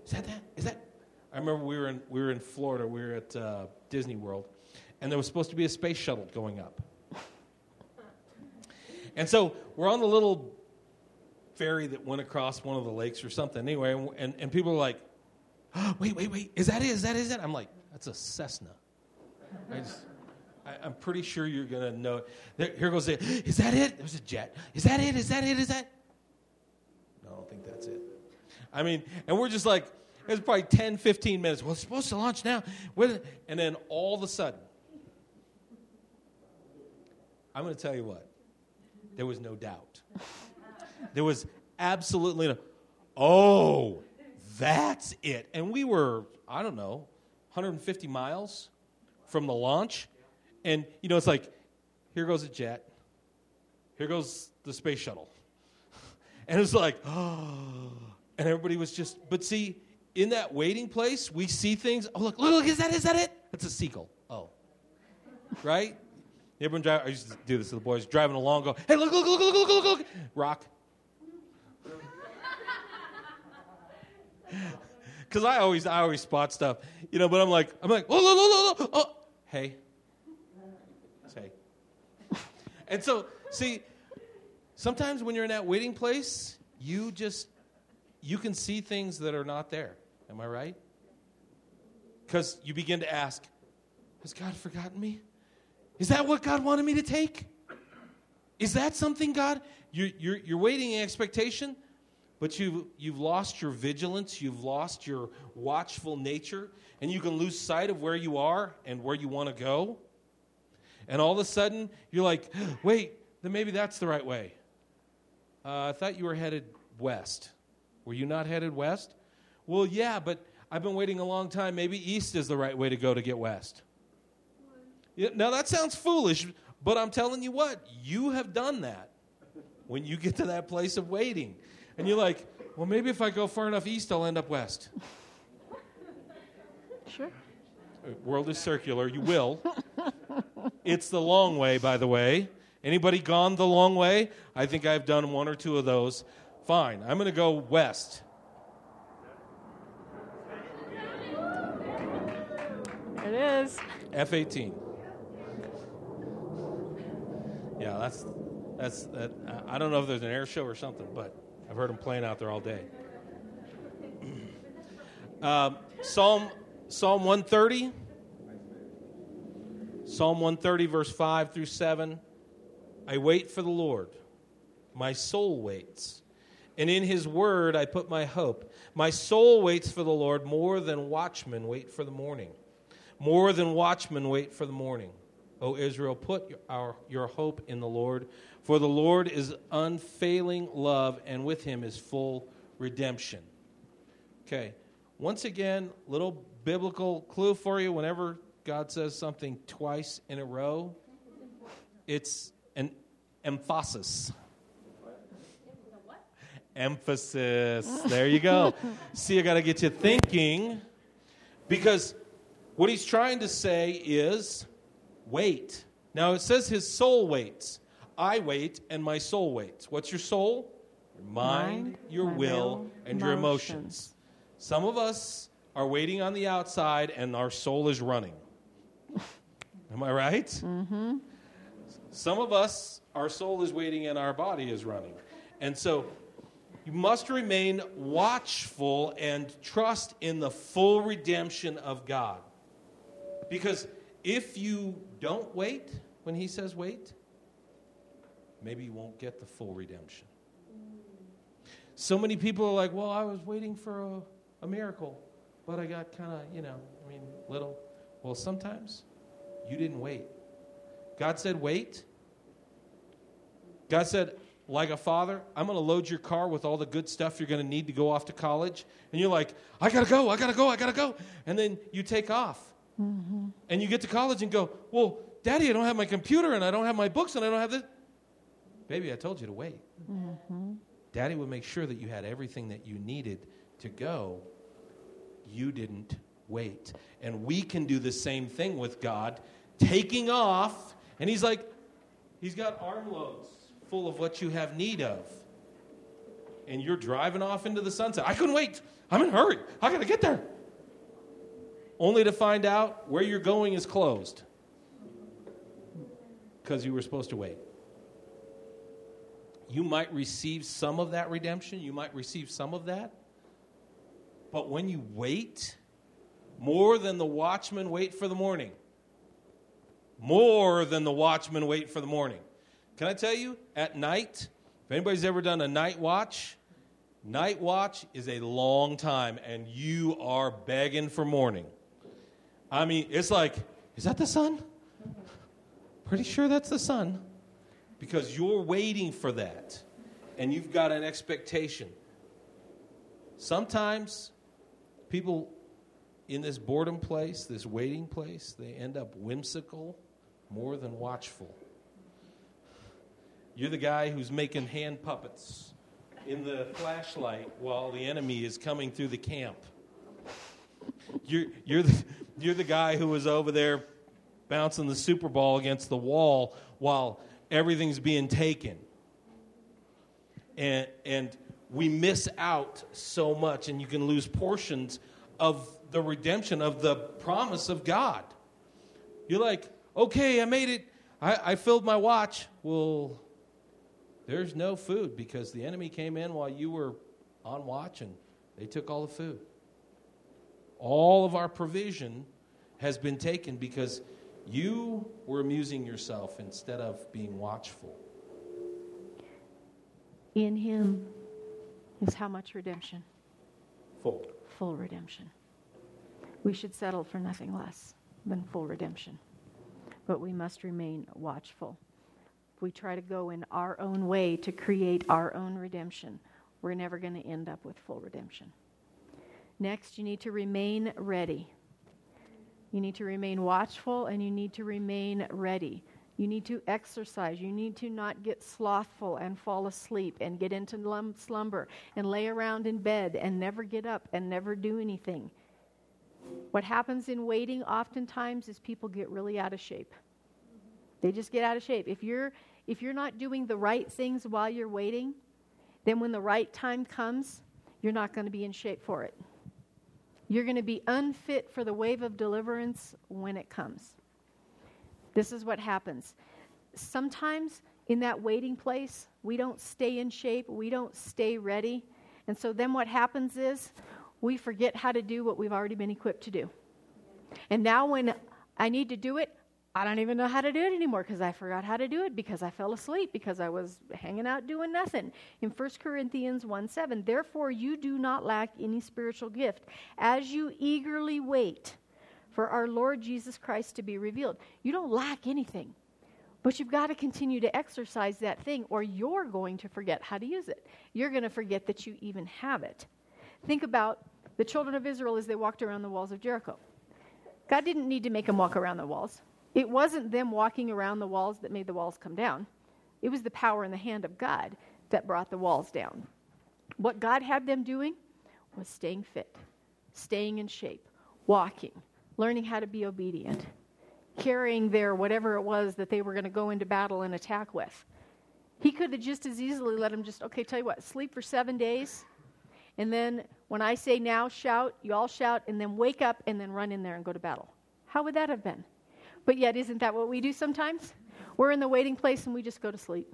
Is that that? Is that? I remember we were in we were in Florida. We were at uh, Disney World, and there was supposed to be a space shuttle going up. And so we're on the little ferry that went across one of the lakes or something. Anyway, and and, and people are like, oh, "Wait, wait, wait! Is that it? Is that is it?" I'm like, "That's a Cessna." I just, I, I'm pretty sure you're gonna know it. There, here goes it. Is that it? There's a jet. Is that it? Is that it? Is that? No, I don't think that's it. I mean, and we're just like, it's probably ten, fifteen minutes. Well, it's supposed to launch now. And then all of a sudden, I'm going to tell you what. There was no doubt. There was absolutely no, oh, that's it. And we were, I don't know, one hundred fifty miles from the launch. And, you know, it's like, here goes a jet. Here goes the space shuttle. And it's like, oh. And everybody was just, but see, in that waiting place, we see things. Oh, look, look, look, is that, is that it? That's a seagull. Oh. Right? Everyone drive, I used to do this to the boys, driving along, go, hey, look, look, look, look, look, look, look. Rock. Because I always, I always spot stuff. You know, but I'm like, I'm like, oh, look, look, look, look. Oh. Hey. Say. And so, see, sometimes when you're in that waiting place, you just, you can see things that are not there. Am I right? Because you begin to ask, has God forgotten me? Is that what God wanted me to take? Is that something, God? You're, you're, you're waiting in expectation, but you've, you've lost your vigilance. You've lost your watchful nature, and you can lose sight of where you are and where you want to go. And all of a sudden, you're like, wait, then maybe that's the right way. Uh, I thought you were headed west. Were you not headed west? Well, yeah, but I've been waiting a long time. Maybe east is the right way to go to get west. Yeah, now, that sounds foolish, but I'm telling you what, you have done that when you get to that place of waiting. And you're like, well, maybe if I go far enough east, I'll end up west. Sure. World is circular. You will. It's the long way, by the way. Anybody gone the long way? I think I've done one or two of those. Fine. I'm going to go west. It is. F eighteen. Yeah, that's, that's, that. I don't know if there's an air show or something, but I've heard them playing out there all day. Um, Psalm, Psalm one thirty. Psalm one thirty, verse five through seven. I wait for the Lord. My soul waits. And in his word I put my hope. My soul waits for the Lord more than watchmen wait for the morning. More than watchmen wait for the morning. O Israel, put your, our, your hope in the Lord. For the Lord is unfailing love, and with him is full redemption. Okay. Once again, little biblical clue for you. Whenever God says something twice in a row, it's an emphasis. Emphasis. There you go. See, I got to get you thinking, because what he's trying to say is wait. Now, it says his soul waits. I wait, and my soul waits. What's your soul? Your mind, mind your will, will, and your emotions. emotions. Some of us are waiting on the outside, and our soul is running. Am I right? Mm-hmm. Some of us, our soul is waiting, and our body is running. And so you must remain watchful and trust in the full redemption of God. Because if you don't wait when he says wait, maybe you won't get the full redemption. So many people are like, well, I was waiting for a, a miracle, but I got kind of, you know, I mean, little. Well, sometimes you didn't wait. God said wait. God said, like a father, I'm going to load your car with all the good stuff you're going to need to go off to college. And you're like, I got to go, I got to go, I got to go. And then you take off. Mm-hmm. And you get to college and go, well, Daddy, I don't have my computer, and I don't have my books, and I don't have this. Baby, I told you to wait. Mm-hmm. Daddy would make sure that you had everything that you needed to go. You didn't wait. And we can do the same thing with God, taking off, and he's like, he's got armloads full of what you have need of. and you're driving off into the sunset. I couldn't wait. I'm in a hurry. I got to get there. Only to find out where you're going is closed because you were supposed to wait. You might receive some of that redemption. You might receive some of that. But when you wait, more than the watchmen wait for the morning. More than the watchmen wait for the morning. Can I tell you, at night, if anybody's ever done a night watch, night watch is a long time, and you are begging for morning. I mean, it's like, is that the sun? Pretty sure that's the sun. Because you're waiting for that. And you've got an expectation. Sometimes people in this boredom place, this waiting place, they end up whimsical more than watchful. You're the guy who's making hand puppets in the flashlight while the enemy is coming through the camp. You're, you're, the, you're the guy who was over there bouncing the Super Ball against the wall while everything's being taken. And, and we miss out so much, and you can lose portions of the redemption, of the promise of God. You're like, okay, I made it. I, I filled my watch. Well, there's no food because the enemy came in while you were on watch, and they took all the food. All of our provision has been taken because you were amusing yourself instead of being watchful. In him is how much redemption? Full. Full redemption. We should settle for nothing less than full redemption. But we must remain watchful. If we try to go in our own way to create our own redemption, we're never going to end up with full redemption. Next, you need to remain ready. You need to remain watchful, and you need to remain ready. You need to exercise. You need to not get slothful and fall asleep and get into lum- slumber and lay around in bed and never get up and never do anything. What happens in waiting oftentimes is people get really out of shape. They just get out of shape. If you're if you're not doing the right things while you're waiting, then when the right time comes, you're not going to be in shape for it. You're going to be unfit for the wave of deliverance when it comes. This is what happens. Sometimes in that waiting place, we don't stay in shape. We don't stay ready. And so then what happens is we forget how to do what we've already been equipped to do. And now when I need to do it, I don't even know how to do it anymore because I forgot how to do it because I fell asleep because I was hanging out doing nothing. In First Corinthians one seven, therefore you do not lack any spiritual gift as you eagerly wait for our Lord Jesus Christ to be revealed. You don't lack anything, but you've got to continue to exercise that thing or you're going to forget how to use it. You're going to forget that you even have it. Think about the children of Israel as they walked around the walls of Jericho. God didn't need to make them walk around the walls. It wasn't them walking around the walls that made the walls come down. It was the power in the hand of God that brought the walls down. What God had them doing was staying fit, staying in shape, walking, learning how to be obedient, carrying their whatever it was that they were going to go into battle and attack with. He could have just as easily let them just, okay, tell you what, sleep for seven days, and then when I say now shout, you all shout, and then wake up and then run in there and go to battle. How would that have been? But yet, isn't that what we do sometimes? We're in the waiting place and we just go to sleep.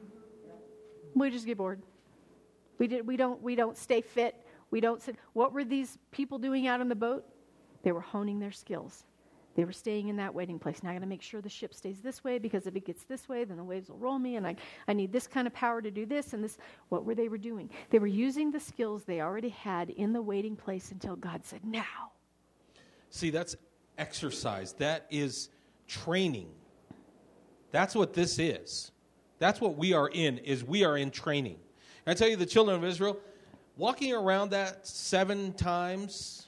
We just get bored. We did. We don't. We don't stay fit. We don't sit. What were these people doing out on the boat? They were honing their skills. They were staying in that waiting place. Now I got to make sure the ship stays this way because if it gets this way, then the waves will roll me, and I I need this kind of power to do this and this. What were they were doing? They were using the skills they already had in the waiting place until God said, "Now." See, that's exercise. That is training. That's what this is. That's what we are in, is we are in training. And I tell you, the children of Israel, walking around that seven times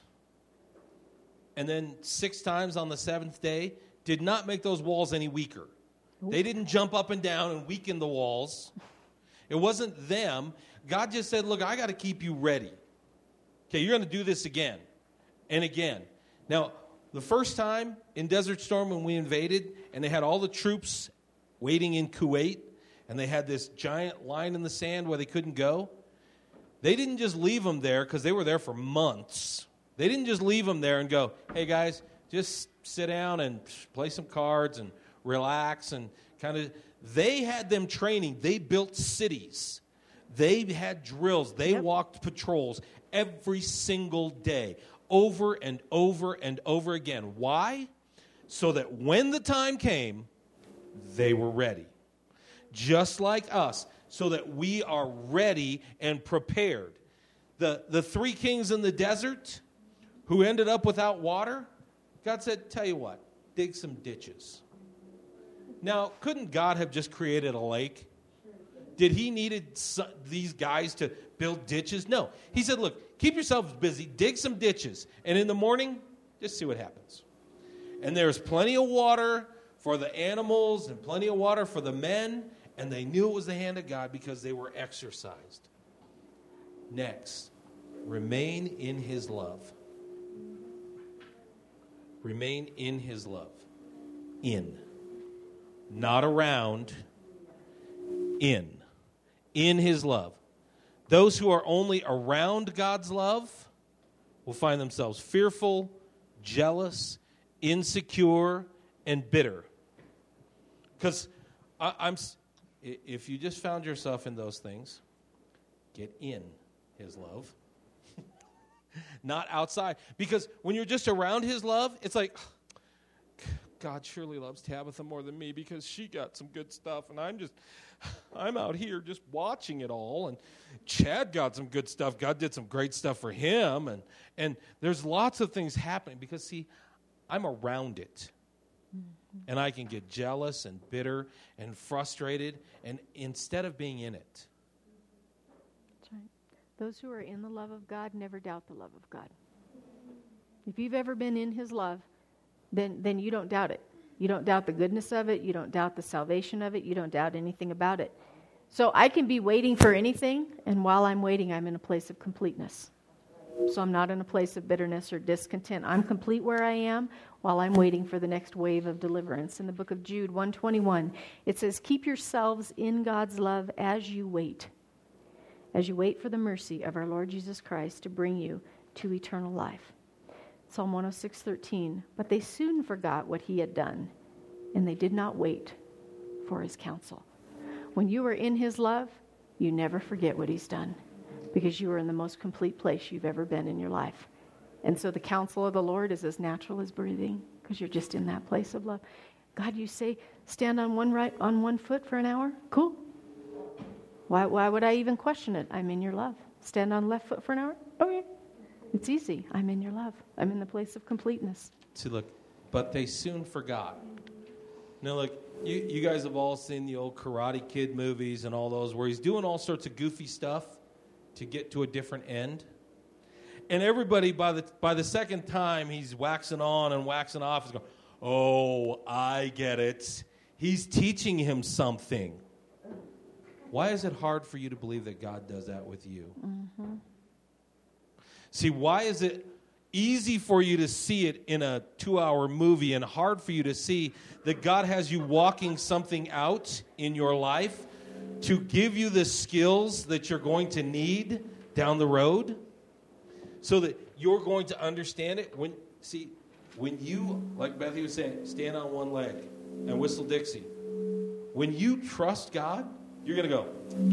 and then six times on the seventh day did not make those walls any weaker. They didn't jump up and down and weaken the walls. It wasn't them. God just said, look, I got to keep you ready. Okay, you're going to do this again and again. Now, the first time in Desert Storm when we invaded, and they had all the troops waiting in Kuwait, and they had this giant line in the sand where they couldn't go, they didn't just leave them there because they were there for months. They didn't just leave them there and go, hey, guys, just sit down and play some cards and relax and kind of. They had them training. They built cities. They had drills. They Yep. walked patrols every single day, over and over and over again. Why? So that when the time came, they were ready. Just like us, so that we are ready and prepared. The, the three kings in the desert who ended up without water, God said, tell you what, dig some ditches. Now, couldn't God have just created a lake? Did he needed some, these guys to build ditches? No. He said, look, keep yourselves busy, dig some ditches, and in the morning, just see what happens. And there's plenty of water for the animals and plenty of water for the men, and they knew it was the hand of God because they were exercised. Next, remain in his love. Remain in his love. In. Not around. In. In his love. Those who are only around God's love will find themselves fearful, jealous, insecure, and bitter. Because I'm, if you just found yourself in those things, get in his love. Not outside. Because when you're just around his love, it's like, God surely loves Tabitha more than me because she got some good stuff, and I'm just, I'm out here just watching it all, and Chad got some good stuff. God did some great stuff for him, and, and there's lots of things happening because, see, I'm around it, mm-hmm. and I can get jealous and bitter and frustrated, and instead of being in it. That's right. Those who are in the love of God never doubt the love of God. If you've ever been in his love, then then you don't doubt it. You don't doubt the goodness of it. You don't doubt the salvation of it. You don't doubt anything about it. So I can be waiting for anything, and while I'm waiting, I'm in a place of completeness. So I'm not in a place of bitterness or discontent. I'm complete where I am while I'm waiting for the next wave of deliverance. In the book of Jude one twenty-one, it says, keep yourselves in God's love as you wait, as you wait for the mercy of our Lord Jesus Christ to bring you to eternal life. Psalm one oh six thirteen, but they soon forgot what he had done, and they did not wait for his counsel. When you are in his love, you never forget what he's done, because you are in the most complete place you've ever been in your life. And so the counsel of the Lord is as natural as breathing, because you're just in that place of love. God, you say, stand on one right on one foot for an hour? Cool. Why, why would I even question it? I'm in your love. Stand on left foot for an hour? Okay. It's easy. I'm in your love. I'm in the place of completeness. See, look, but they soon forgot. Now, look, you, you guys have all seen the old Karate Kid movies and all those where he's doing all sorts of goofy stuff to get to a different end. And everybody, by the by the second time he's waxing on and waxing off, is going, oh, I get it. He's teaching him something. Why is it hard for you to believe that God does that with you? Mm-hmm. See, why is it easy for you to see it in a two-hour movie and hard for you to see that God has you walking something out in your life to give you the skills that you're going to need down the road so that you're going to understand it? When see, when you, like Bethany was saying, stand on one leg and whistle Dixie, when you trust God, you're going to go.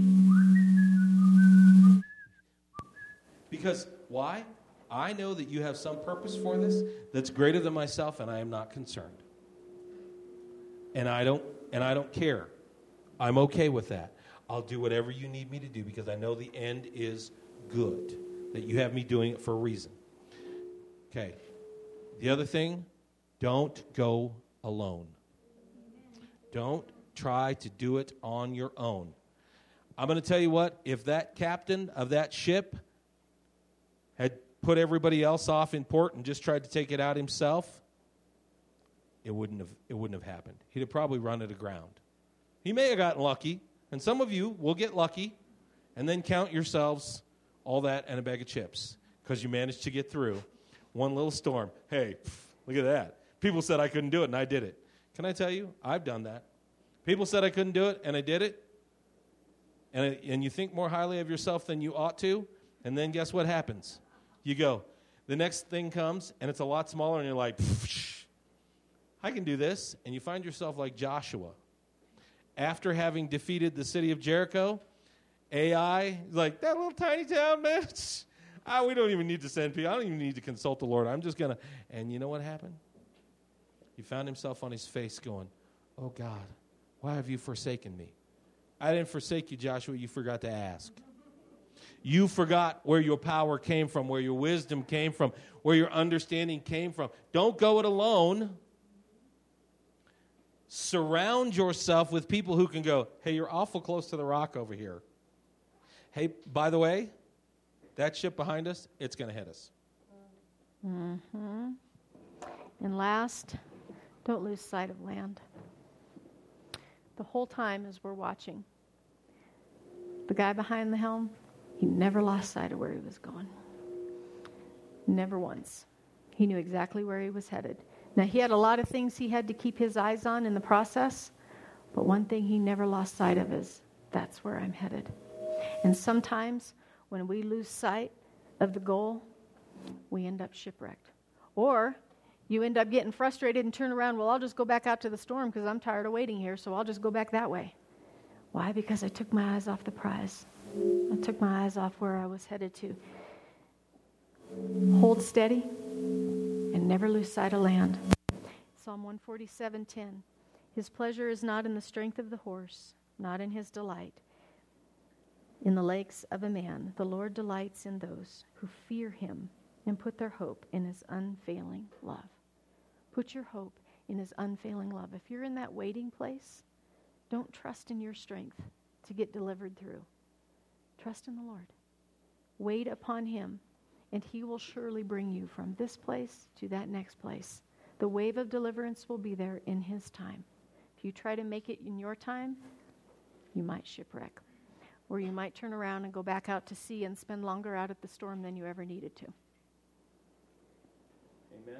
Because why? I know that you have some purpose for this that's greater than myself, and I am not concerned. And I don't and I don't care. I'm okay with that. I'll do whatever you need me to do because I know the end is good, that you have me doing it for a reason. Okay. The other thing, don't go alone. Don't try to do it on your own. I'm going to tell you what, if that captain of that ship had put everybody else off in port and just tried to take it out himself, it wouldn't have it wouldn't have happened. He'd have probably run it aground. He may have gotten lucky, and some of you will get lucky and then count yourselves all that and a bag of chips because you managed to get through one little storm. Hey, pff, look at that. People said I couldn't do it, and I did it. Can I tell you? I've done that. People said I couldn't do it, and I did it. And, and you think more highly of yourself than you ought to, And then guess what happens? You go, the next thing comes, and it's a lot smaller, and you're like, I can do this. And you find yourself like Joshua. After having defeated the city of Jericho, Ai, like, that little tiny town, man, ah, we don't even need to send people. I don't even need to consult the Lord. I'm just going to. And you know what happened? He found himself on his face going, oh, God, why have you forsaken me? I didn't forsake you, Joshua. You forgot to ask. You forgot where your power came from, where your wisdom came from, where your understanding came from. Don't go it alone. Surround yourself with people who can go, hey, you're awful close to the rock over here. Hey, by the way, that ship behind us, it's going to hit us. Mm-hmm. And last, don't lose sight of land. The whole time as we're watching, the guy behind the helm, he never lost sight of where he was going. Never once. He knew exactly where he was headed. Now, he had a lot of things he had to keep his eyes on in the process, but one thing he never lost sight of is, that's where I'm headed. And sometimes when we lose sight of the goal, we end up shipwrecked. Or you end up getting frustrated and turn around, well, I'll just go back out to the storm because I'm tired of waiting here, so I'll just go back that way. Why? Because I took my eyes off the prize. I took my eyes off where I was headed to. Hold steady and never lose sight of land. Psalm one forty-seven ten. His pleasure is not in the strength of the horse, not in his delight. In the lakes of a man, the Lord delights in those who fear him and put their hope in his unfailing love. Put your hope in his unfailing love. If you're in that waiting place, don't trust in your strength to get delivered through. Trust in the Lord. Wait upon him, and he will surely bring you from this place to that next place. The wave of deliverance will be there in his time. If you try to make it in your time, you might shipwreck. Or you might turn around and go back out to sea and spend longer out at the storm than you ever needed to. Amen.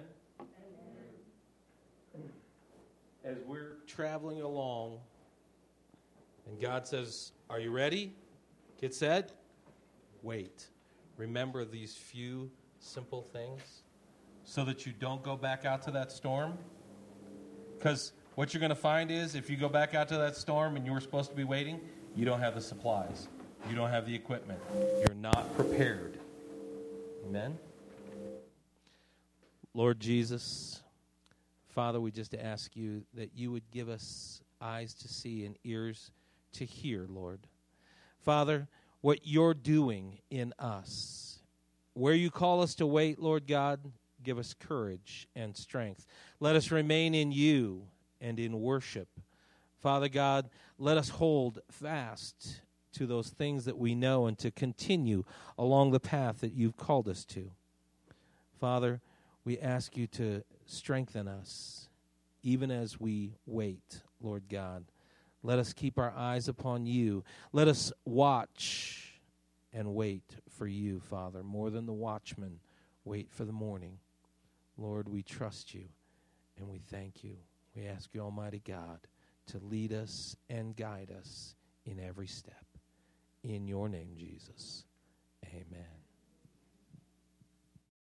Amen. As we're traveling along, and God says, are you ready? Get set. Wait. Remember these few simple things so that you don't go back out to that storm. Because what you're going to find is if you go back out to that storm and you were supposed to be waiting, you don't have the supplies. You don't have the equipment. You're not prepared. Amen? Lord Jesus, Father, we just ask you that you would give us eyes to see and ears to hear, Lord. Father, what you're doing in us, where you call us to wait, Lord God, give us courage and strength. Let us remain in you and in worship. Father God, let us hold fast to those things that we know and to continue along the path that you've called us to. Father, we ask you to strengthen us even as we wait, Lord God. Let us keep our eyes upon you. Let us watch and wait for you, Father, more than the watchmen wait for the morning. Lord, we trust you and we thank you. We ask you, Almighty God, to lead us and guide us in every step. In your name, Jesus. Amen.